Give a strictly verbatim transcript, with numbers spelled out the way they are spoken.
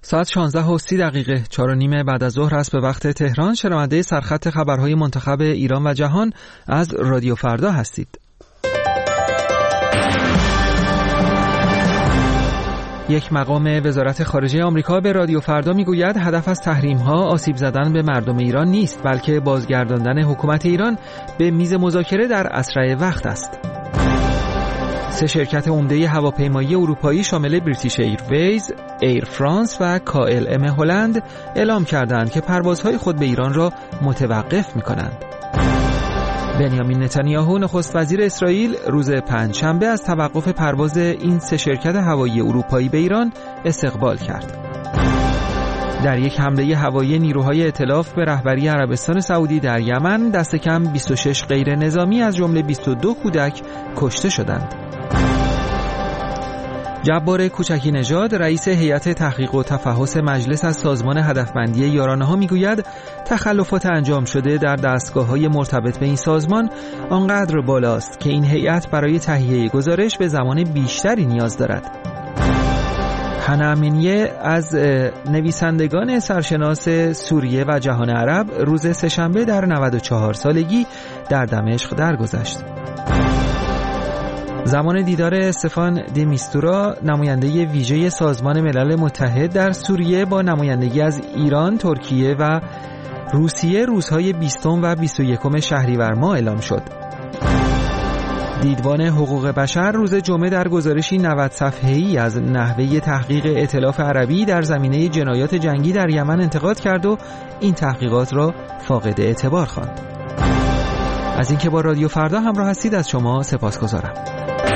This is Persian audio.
ساعت شانزده و سی دقیقه، چهار و نیم بعد از ظهر است به وقت تهران. شنونده سرخط خبرهای منتخب ایران و جهان از رادیو فردا هستید. یک مقام وزارت خارجه آمریکا به رادیو فردا میگوید هدف از تحریم‌ها آسیب زدن به مردم ایران نیست، بلکه بازگرداندن حکومت ایران به میز مذاکره در اسرع وقت است. سه شرکت عمده هواپیمایی اروپایی شامل بریتیش ایرویز، ایر فرانس و کا ال ام هلند اعلام کردند که پروازهای خود به ایران را متوقف می‌کنند. بنیامین نتانیاهو نخست وزیر اسرائیل روز پنجشنبه از توقف پرواز این سه شرکت هوایی اروپایی به ایران استقبال کرد. در یک حمله هوایی نیروهای ائتلاف به رهبری عربستان سعودی در یمن دست کم بیست و شش غیر نظامی از جمله بیست و دو کودک کشته شدند. جبار کوچکی نژاد رئیس هیئت تحقیق و تفحص مجلس از سازمان هدفمندی یارانه‌ها میگوید تخلفات انجام شده در دستگاه‌های مرتبط به این سازمان آنقدر بالاست که این هیئت برای تهیه گزارش به زمان بیشتری نیاز دارد. هنا امینیه از نویسندگان سرشناس سوریه و جهان عرب روز سه‌شنبه در نود و چهار سالگی در دمشق درگذشت. زمان دیدار استفان دی میستورا نماینده ویژه سازمان ملل متحد در سوریه با نمایندگی از ایران، ترکیه و روسیه روزهای بیستم و بیست و یکم شهریور ماه اعلام شد. دیدبان حقوق بشر روز جمعه در گزارشی نود صفحه‌ای از نحوه تحقیق ائتلاف عربی در زمینه جنایات جنگی در یمن انتقاد کرد و این تحقیقات را فاقد اعتبار خواند. از اینکه با رادیو فردا همراه هستید از شما سپاسگزارم.